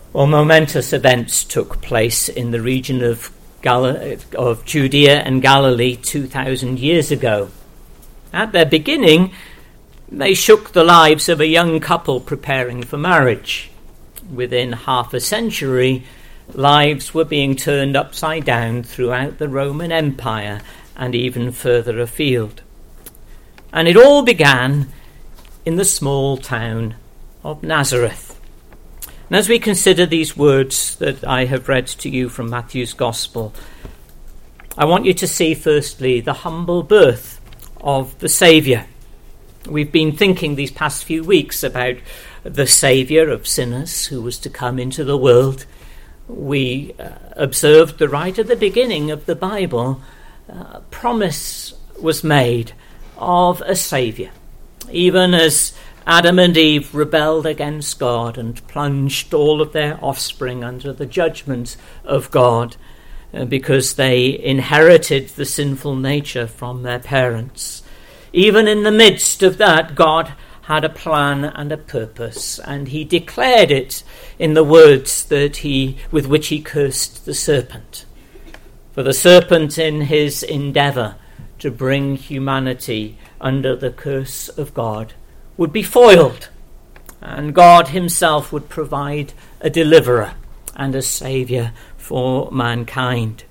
Well, momentous events took place in the region of Judea and Galilee 2,000 years ago. At their beginning, they shook the lives of a young couple preparing for marriage. Within half a century, lives were being turned upside down throughout the Roman Empire and even further afield. And it all began in the small town of Nazareth. And as we consider these words that I have read to you from Matthew's Gospel, I want you to see firstly the humble birth of the Saviour. We've been thinking these past few weeks about the Saviour of sinners who was to come into the world. We observed that right at the beginning of the Bible, promise was made of a Saviour. Even as Adam and Eve rebelled against God and plunged all of their offspring under the judgment of God because they inherited the sinful nature from their parents. Even in the midst of that, God had a plan and a purpose, and he declared it in the words with which he cursed the serpent. For the serpent, in his endeavour to bring humanity under the curse of God, would be foiled, and God himself would provide a deliverer and a saviour for mankind.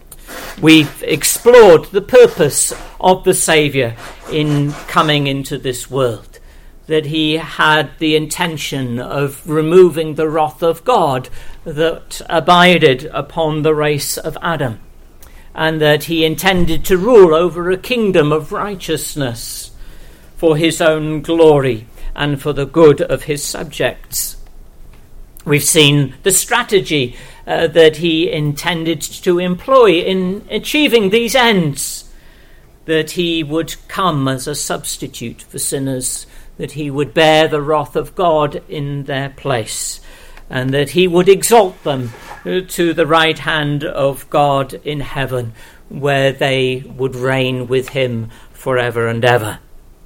We've explored the purpose of the Saviour in coming into this world, that he had the intention of removing the wrath of God that abided upon the race of Adam, and that he intended to rule over a kingdom of righteousness for his own glory and for the good of his subjects. We've seen the strategy that he intended to employ in achieving these ends, that he would come as a substitute for sinners, that he would bear the wrath of God in their place, and that he would exalt them to the right hand of God in heaven, where they would reign with him forever and ever.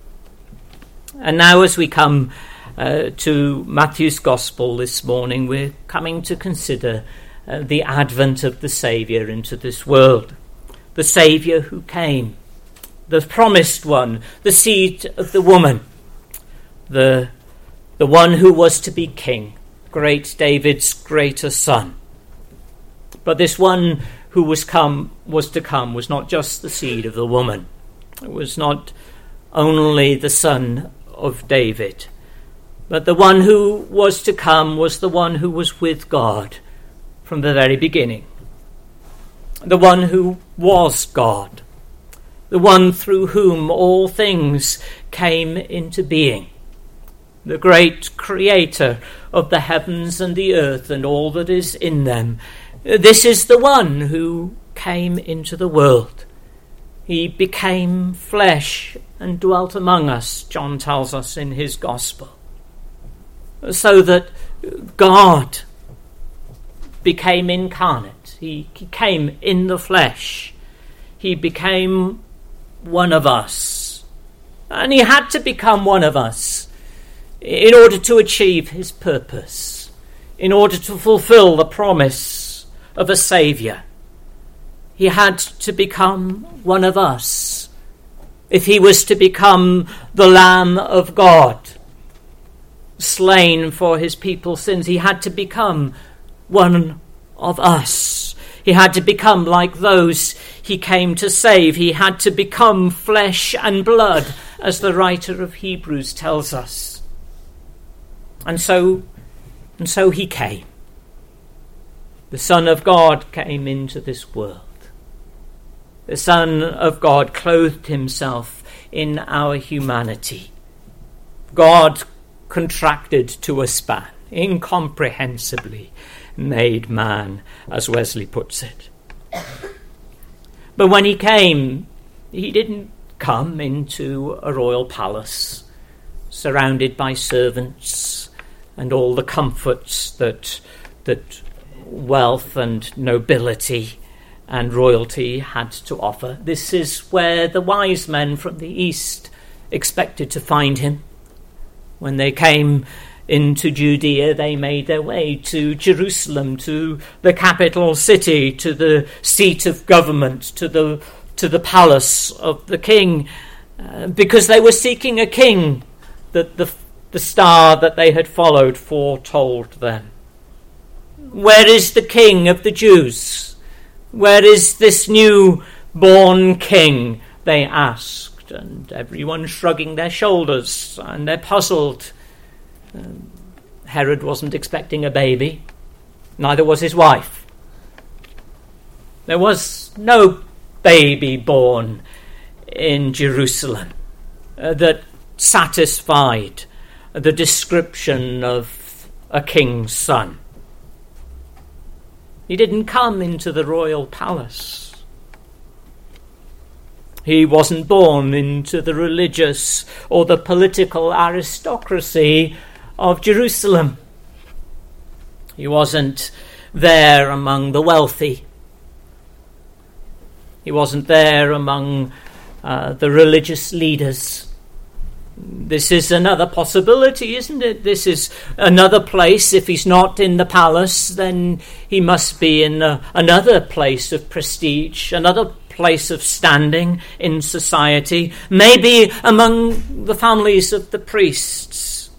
And now as we come to Matthew's Gospel this morning, we're coming to consider the advent of the Saviour into this world. The Saviour who came, the promised one, the seed of the woman, the one who was to be king, great David's greater son. But this one who was to come was not just the seed of the woman. It was not only the son of David, but the one who was to come was the one who was with God from the very beginning, the one who was God, the one through whom all things came into being, the great creator of the heavens and the earth and all that is in them. This is the one who came into the world. He became flesh and dwelt among us, John tells us in his Gospel, so that God became incarnate. He came in the flesh. He became one of us. And he had to become one of us in order to achieve his purpose, in order to fulfill the promise of a Saviour. He had to become one of us if he was to become the Lamb of God, slain for his people's sins. He had to become one of us. He had to become like those he came to save. He had to become flesh and blood, as the writer of Hebrews tells us. And so he came. The Son of God came into this world. The Son of God clothed himself in our humanity. God contracted to a span, incomprehensibly made man, as Wesley puts it. But when he came, he didn't come into a royal palace, surrounded by servants and all the comforts that wealth and nobility and royalty had to offer. This is where the wise men from the east expected to find him when they came into Judea, they made their way to Jerusalem, to the capital city, to the seat of government, to the palace of the king, because they were seeking a king that the star that they had followed foretold them. Where is the king of the Jews? Where is this new-born king? They asked, and everyone shrugging their shoulders, and they're puzzled. Herod wasn't expecting a baby, neither was his wife. There was no baby born in Jerusalem that satisfied the description of a king's son. He didn't come into the royal palace. He wasn't born into the religious or the political aristocracy of Jerusalem. He wasn't there among the wealthy. He wasn't there among the religious leaders. This is another possibility, isn't it? This is another place. If he's not in the palace, then he must be in another place of prestige, another place of standing in society, maybe among the families of the priests.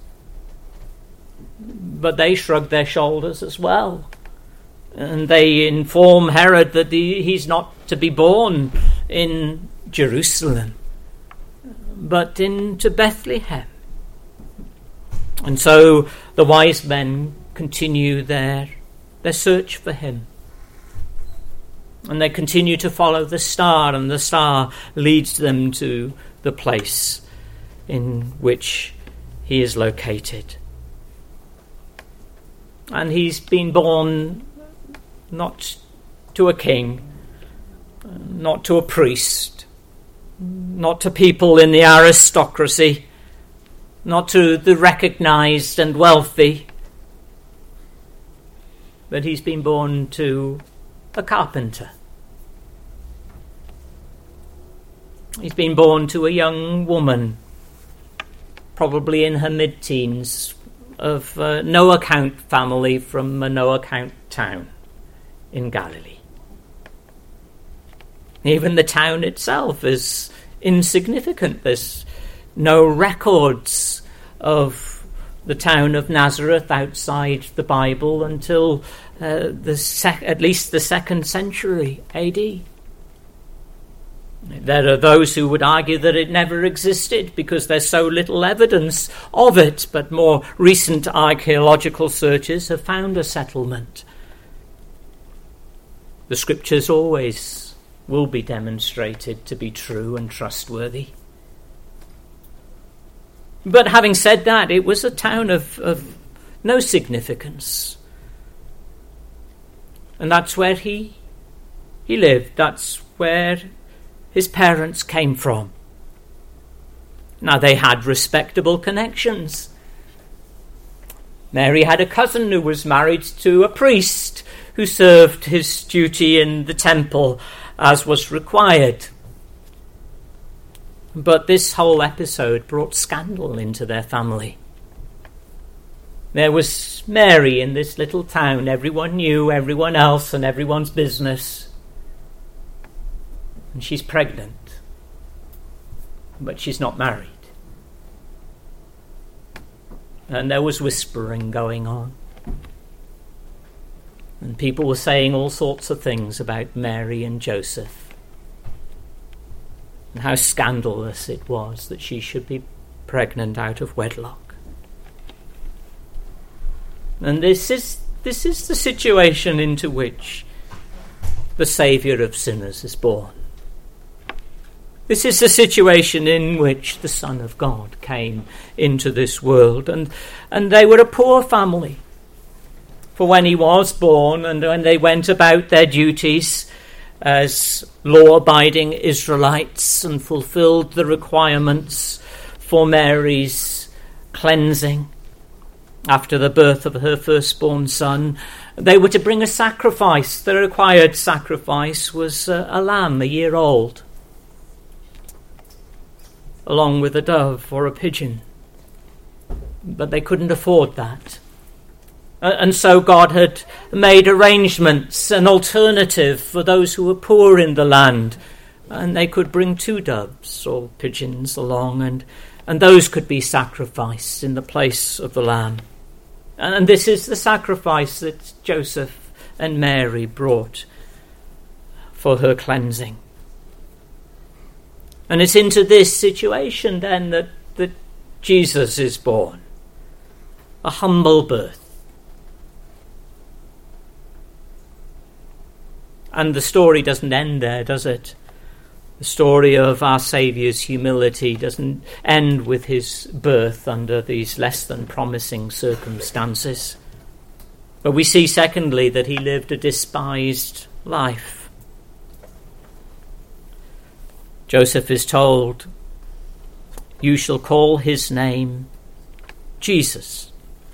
But they shrugged their shoulders as well. And they inform Herod that he's not to be born in Jerusalem, but into Bethlehem. And so the wise men continue their search for him. And they continue to follow the star, and the star leads them to the place in which he is located. And he's been born not to a king, not to a priest, not to people in the aristocracy, not to the recognized and wealthy, but he's been born to a carpenter. He's been born to a young woman, probably in her mid-teens, of a no-account family from a no-account town in Galilee. Even the town itself is insignificant. There's no records of the town of Nazareth outside the Bible until at least the 2nd century AD. There are those who would argue that it never existed because there's so little evidence of it, but more recent archaeological searches have found a settlement. The scriptures always will be demonstrated to be true and trustworthy. But having said that, it was a town of no significance. And that's where he lived. That's where his parents came from. Now, they had respectable connections. Mary had a cousin who was married to a priest who served his duty in the temple as was required. But this whole episode brought scandal into their family. There was Mary in this little town. Everyone knew everyone else and everyone's business. And she's pregnant, but she's not married. And there was whispering going on. And people were saying all sorts of things about Mary and Joseph. And how scandalous it was that she should be pregnant out of wedlock. And this is the situation into which the Saviour of sinners is born. This is the situation in which the Son of God came into this world. And they were a poor family. For when he was born and when they went about their duties as law-abiding Israelites and fulfilled the requirements for Mary's cleansing after the birth of her firstborn son, they were to bring a sacrifice. The required sacrifice was a lamb, a year old, along with a dove or a pigeon. but they couldn't afford that. And so God had made arrangements, an alternative for those who were poor in the land. And they could bring 2 doves or pigeons along, and those could be sacrificed in the place of the lamb. And this is the sacrifice that Joseph and Mary brought for her cleansing. And it's into this situation then that Jesus is born. A humble birth. And the story doesn't end there, does it? The story of our Saviour's humility doesn't end with his birth under these less than promising circumstances. But we see, secondly, that he lived a despised life. Joseph is told, "You shall call his name Jesus."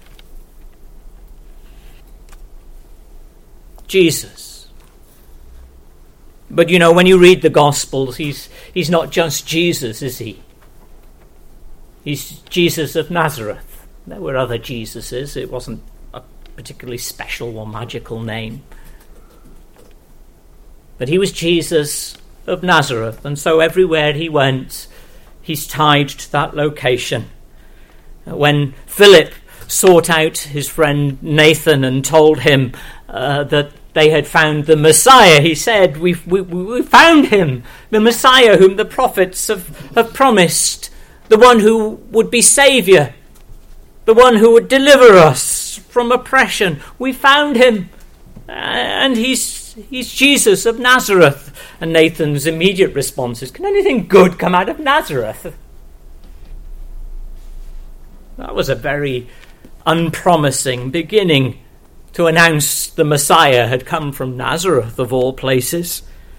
Jesus. But you know, when you read the Gospels, he's not just Jesus, is he? He's Jesus of Nazareth. There were other Jesuses. It wasn't a particularly special or magical name. But he was Jesus of Nazareth, and so everywhere he went, he's tied to that location. When Philip sought out his friend Nathan and told him that they had found the Messiah, he said, we found him, the Messiah whom the prophets have promised, the one who would be Saviour, the one who would deliver us from oppression. We found him, and he's Jesus of Nazareth. And Nathan's immediate response is, can anything good come out of Nazareth? That was a very unpromising beginning to announce the Messiah had come from Nazareth, of all places.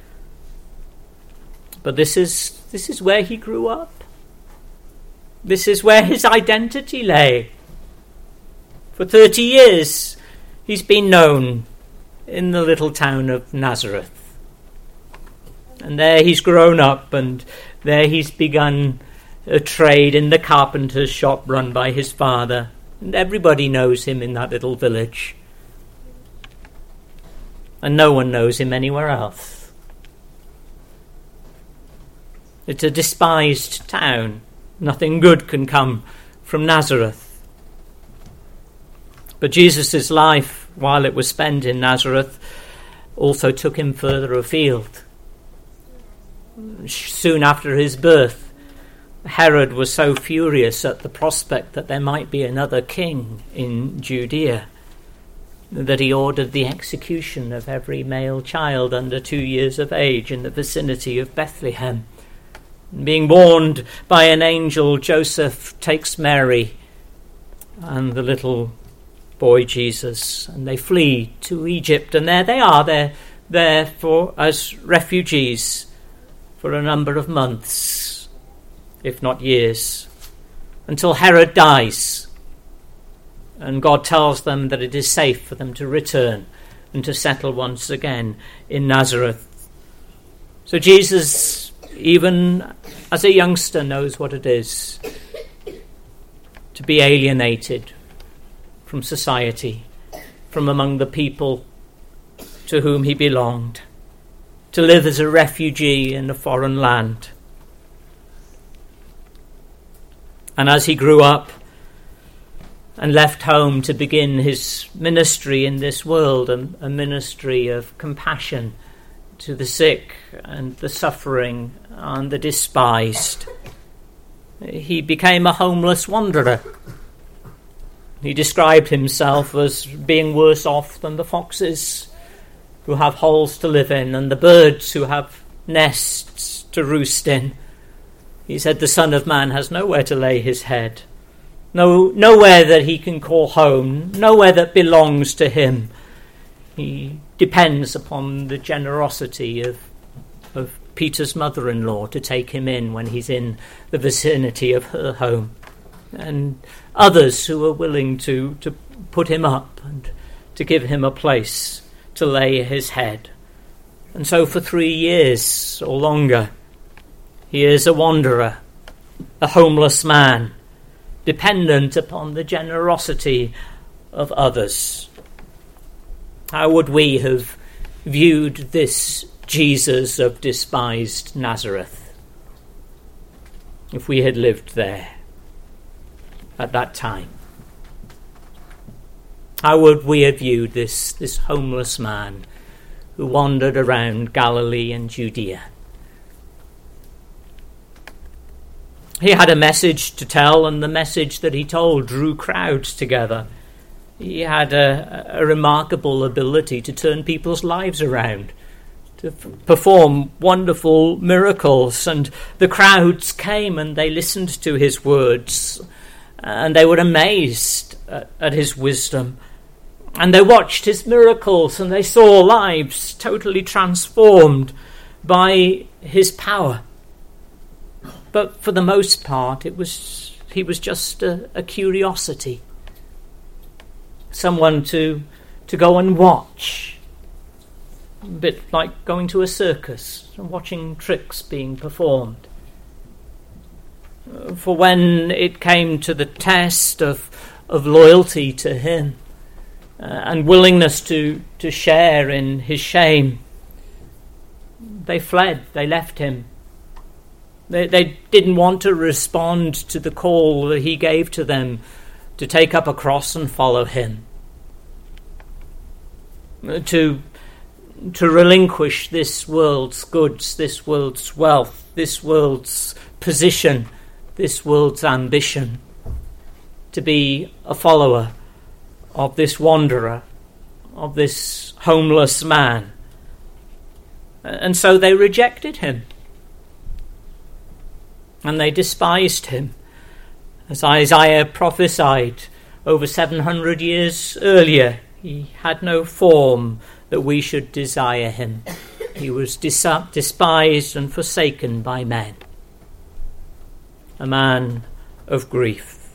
But this is where he grew up. This is where his identity lay. For 30 years, he's been known in the little town of Nazareth. And there he's grown up, and there he's begun a trade in the carpenter's shop run by his father. And everybody knows him in that little village. And no one knows him anywhere else. It's a despised town. Nothing good can come from Nazareth. But Jesus' life, while it was spent in Nazareth, also took him further afield. Soon after his birth, Herod was so furious at the prospect that there might be another king in Judea that he ordered the execution of every male child under 2 years of age in the vicinity of Bethlehem. Being warned by an angel, Joseph takes Mary and the little boy Jesus, and they flee to Egypt, and there they are. They're there as refugees for a number of months, if not years, until Herod dies. And God tells them that it is safe for them to return and to settle once again in Nazareth. So Jesus, even as a youngster, knows what it is to be alienated from society, from among the people to whom he belonged, to live as a refugee in a foreign land. And as he grew up and left home to begin his ministry in this world, a ministry of compassion to the sick and the suffering and the despised, he became a homeless wanderer. He described himself as being worse off than the foxes who have holes to live in and the birds who have nests to roost in. He said the Son of Man has nowhere to lay his head, nowhere that he can call home, nowhere that belongs to him. He depends upon the generosity of Peter's mother-in-law to take him in when he's in the vicinity of her home, and others who are willing to put him up and to give him a place to lay his head. And so for 3 years or longer, he is a wanderer, a homeless man, dependent upon the generosity of others. How would we have viewed this Jesus of despised Nazareth if we had lived there at that time? How would we have viewed this homeless man who wandered around Galilee and Judea? He had a message to tell, and the message that he told drew crowds together. He had a remarkable ability to turn people's lives around, to perform wonderful miracles, and the crowds came and they listened to his words, and they were amazed at his wisdom, and they watched his miracles, and they saw lives totally transformed by his power. But for the most part, he was just a curiosity, someone to go and watch, a bit like going to a circus and watching tricks being performed. For when it came to the test of loyalty to him and willingness to share in his shame, they fled, they left him. They didn't want to respond to the call that he gave to them to take up a cross and follow him, to relinquish this world's goods, this world's wealth, this world's position, this world's ambition, to be a follower of this wanderer, of this homeless man. And so they rejected him. And they despised him. As Isaiah prophesied over 700 years earlier, he had no form that we should desire him. He was despised and forsaken by men. A man of grief.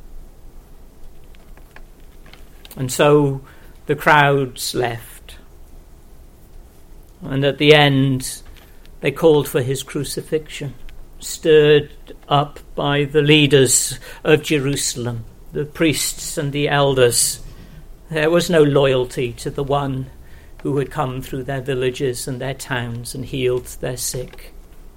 And so the crowds left. And at the end, they called for his crucifixion, stirred up by the leaders of Jerusalem, the priests and the elders. There was no loyalty to the one who had come through their villages and their towns and healed their sick,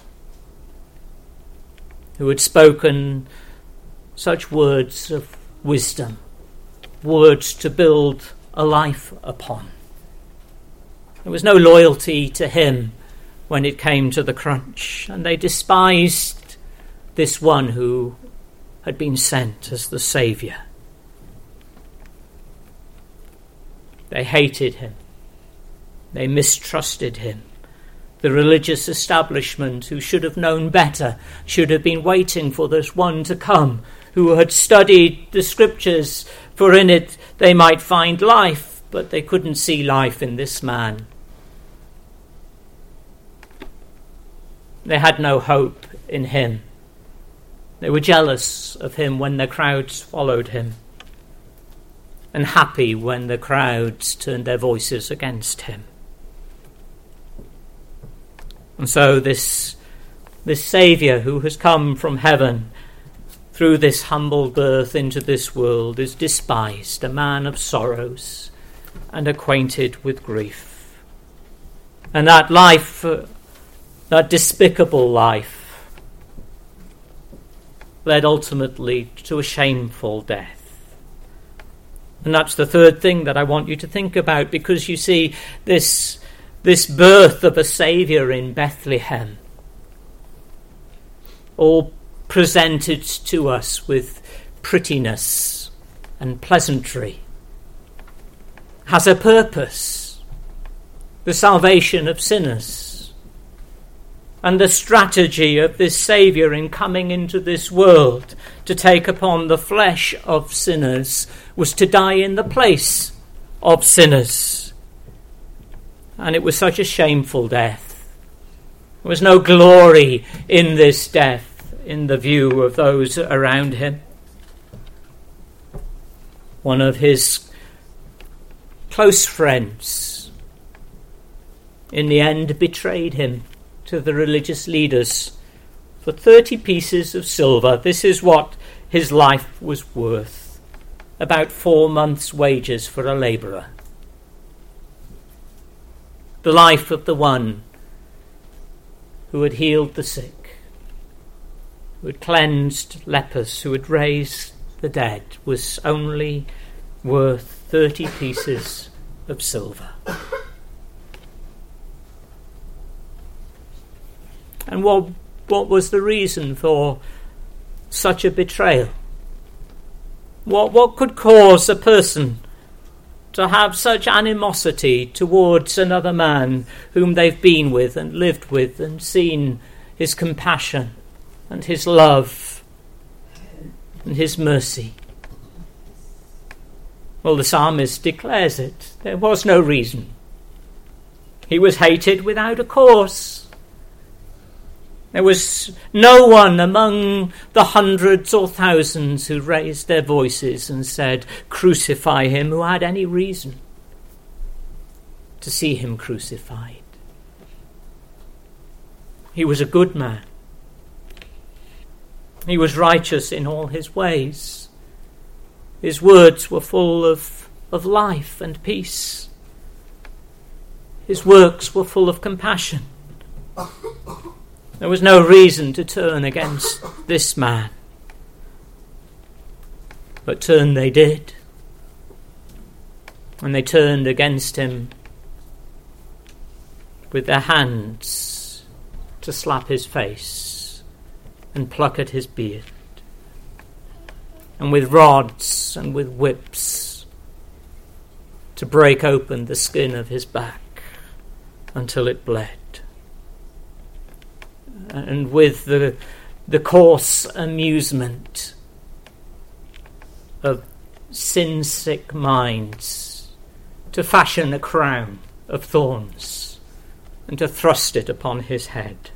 who had spoken such words of wisdom, words to build a life upon. There was no loyalty to him when it came to the crunch, and they despised this one who had been sent as the Saviour. They hated him. They mistrusted him. The religious establishment, who should have known better, should have been waiting for this one to come, who had studied the scriptures, for in it they might find life, but they couldn't see life in this man. They had no hope in him. They were jealous of him when the crowds followed him, and happy when the crowds turned their voices against him. And so this Saviour who has come from heaven through this humble birth into this world is despised, a man of sorrows and acquainted with grief. And that life, that despicable life, led ultimately to a shameful death. And that's the third thing that I want you to think about, because you see this birth of a Saviour in Bethlehem, all presented to us with prettiness and pleasantry, has a purpose: the salvation of sinners. And the strategy of this Saviour in coming into this world to take upon the flesh of sinners was to die in the place of sinners. And it was such a shameful death. There was no glory in this death in the view of those around him. One of his close friends in the end betrayed him to the religious leaders for 30 pieces of silver. This is what his life was worth about 4 months' wages for a labourer. The life of the one who had healed the sick, who had cleansed lepers, who had raised the dead, was only worth 30 pieces of silver. And what was the reason for such a betrayal? What could cause a person to have such animosity towards another man whom they've been with and lived with and seen his compassion and his love and his mercy? Well, the psalmist declares it. There was no reason. He was hated without a cause. There was no one among the hundreds or thousands who raised their voices and said, "Crucify him," who had any reason to see him crucified. He was a good man. He was righteous in all his ways. His words were full of life and peace. His works were full of compassion. There was no reason to turn against this man. But turn they did. And they turned against him with their hands to slap his face and pluck at his beard, and with rods and with whips to break open the skin of his back until it bled. And with the coarse amusement of sin-sick minds to fashion a crown of thorns and to thrust it upon his head.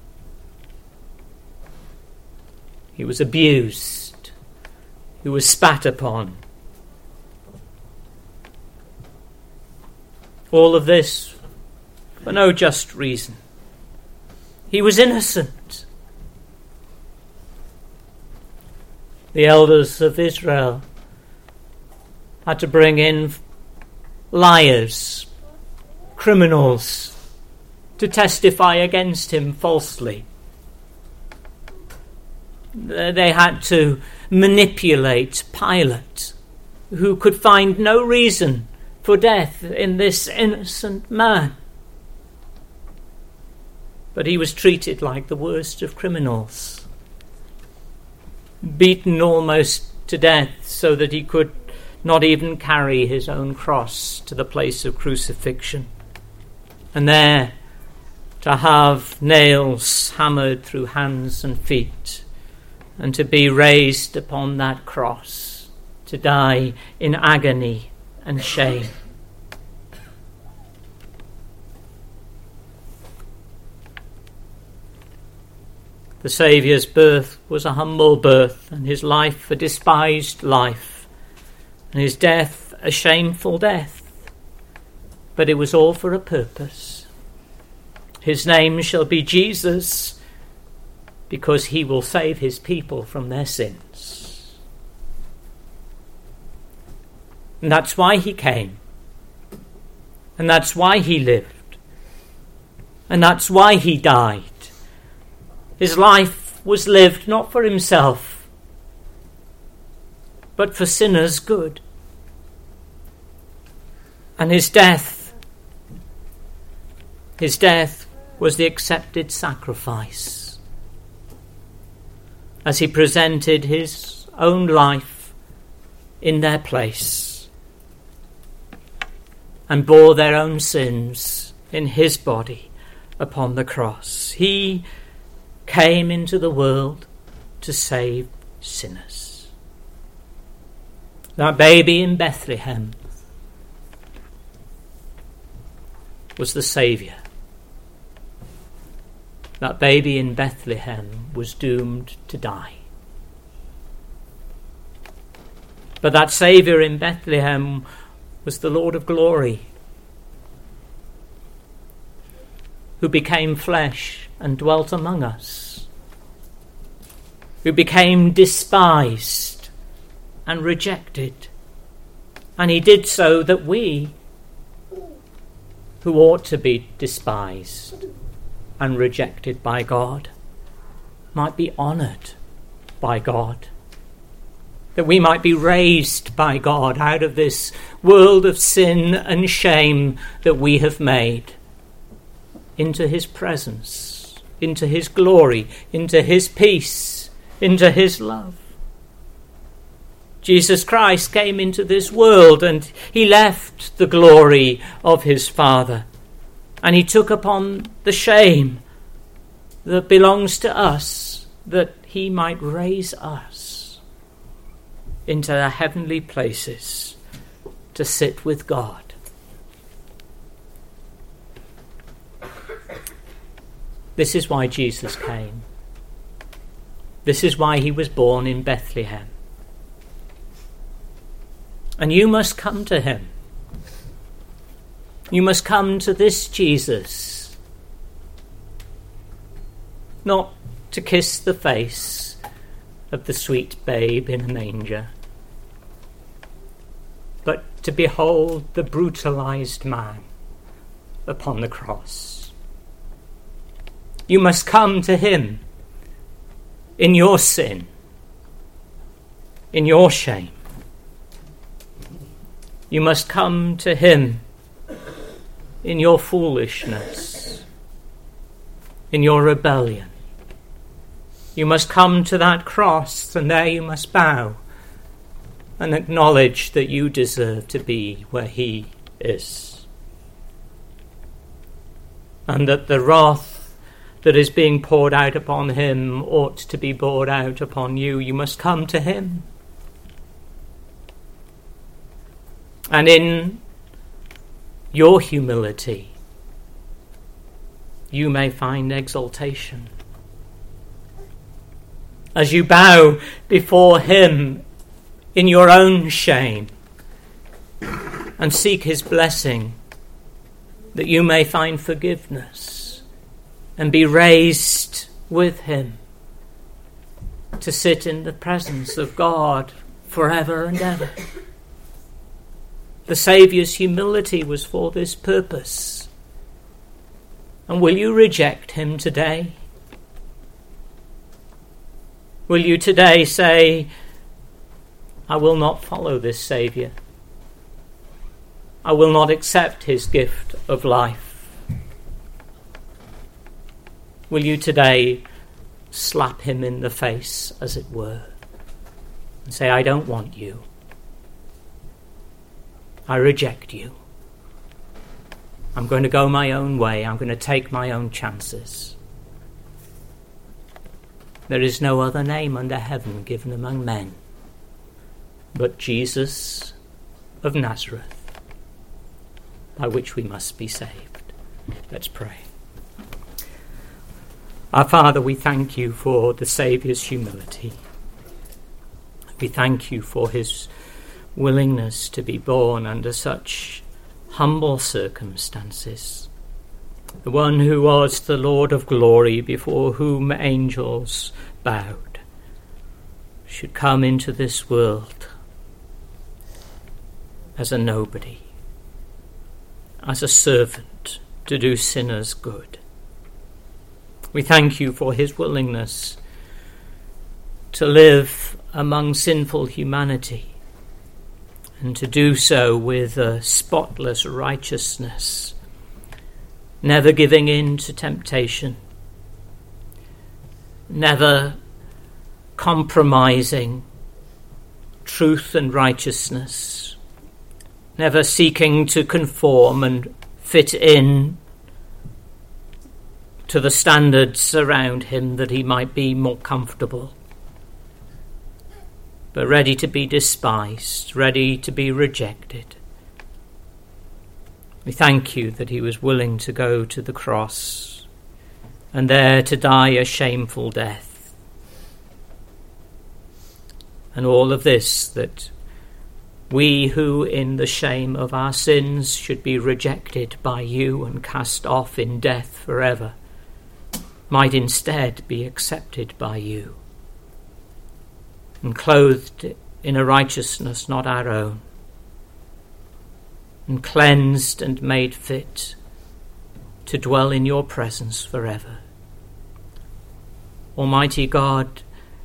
He was abused. He was spat upon. All of this for no just reason. He was innocent. The elders of Israel had to bring in liars, criminals, to testify against him falsely. They had to manipulate Pilate, who could find no reason for death in this innocent man. But he was treated like the worst of criminals, beaten almost to death so that he could not even carry his own cross to the place of crucifixion, and there to have nails hammered through hands and feet, and to be raised upon that cross, to die in agony and shame. The Saviour's birth was a humble birth, and his life a despised life, and his death a shameful death. But it was all for a purpose. His name shall be Jesus, because he will save his people from their sins. And that's why he came. And that's why he lived. And that's why he died. His life was lived not for himself, but for sinners' good. And his death was the accepted sacrifice, as he presented his own life in their place and bore their own sins in his body upon the cross. He came into the world to save sinners. That baby in Bethlehem was the Saviour. That baby in Bethlehem was doomed to die. But that Saviour in Bethlehem was the Lord of glory, who became flesh and dwelt among us. who became despised and rejected. And he did so that we, who ought to be despised and rejected by God, might be honoured by God, that we might be raised by God out of this world of sin and shame that we have made into his presence, into his glory, into his peace, into his love. Jesus Christ came into this world and he left the glory of his Father, and he took upon the shame that belongs to us, that he might raise us into the heavenly places to sit with God. This is why Jesus came. This is why he was born in Bethlehem. And you must come to him. You must come to this Jesus, not to kiss the face of the sweet babe in a manger, but to behold the brutalized man upon the cross. You must come to him in your sin, in your shame. You must come to him in your foolishness, in your rebellion. You must come to that cross, and there you must bow and acknowledge that you deserve to be where he is, and that the wrath that is being poured out upon him ought to be poured out upon you. You must come to him. And in your humility, you may find exaltation. As you bow before him in your own shame and seek his blessing, that you may find forgiveness and be raised with him to sit in the presence of God forever and ever. The Saviour's humility was for this purpose. And will you reject him today? Will you today say, I will not follow this Saviour. I will not accept his gift of life. Will you today slap him in the face, as it were, and say, I don't want you. I reject you. I'm going to go my own way. I'm going to take my own chances. There is no other name under heaven given among men but Jesus of Nazareth, by which we must be saved. Let's pray. Our Father, we thank you for the Saviour's humility. We thank you for his willingness to be born under such humble circumstances. The one who was the Lord of glory, before whom angels bowed, should come into this world as a nobody, as a servant to do sinners good. We thank you for his willingness to live among sinful humanity, and to do so with a spotless righteousness, never giving in to temptation, never compromising truth and righteousness, never seeking to conform and fit in to the standards around him that he might be more comfortable, but ready to be despised, ready to be rejected. We thank you that he was willing to go to the cross and there to die a shameful death. And all of this, that we who in the shame of our sins should be rejected by you and cast off in death forever, might instead be accepted by you and clothed in a righteousness not our own, and cleansed and made fit to dwell in your presence forever. Almighty God,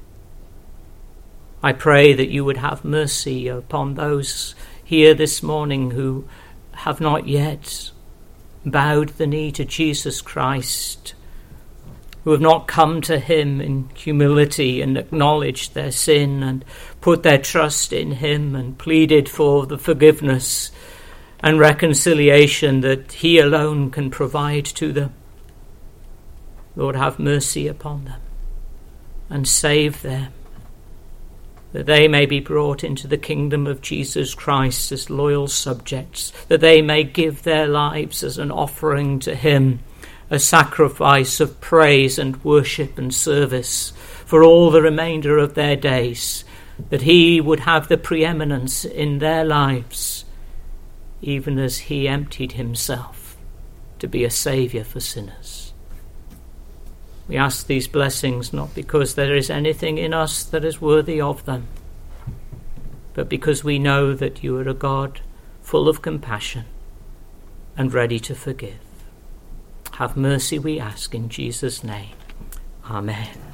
I pray that you would have mercy upon those here this morning who have not yet bowed the knee to Jesus Christ, who have not come to him in humility and acknowledged their sin and put their trust in him and pleaded for the forgiveness and reconciliation that he alone can provide to them. Lord, have mercy upon them and save them, that they may be brought into the kingdom of Jesus Christ as loyal subjects, that they may give their lives as an offering to him, a sacrifice of praise and worship and service for all the remainder of their days, that he would have the preeminence in their lives, even as he emptied himself to be a saviour for sinners. We ask these blessings not because there is anything in us that is worthy of them, but because we know that you are a God full of compassion and ready to forgive. Have mercy, we ask, in Jesus' name. Amen.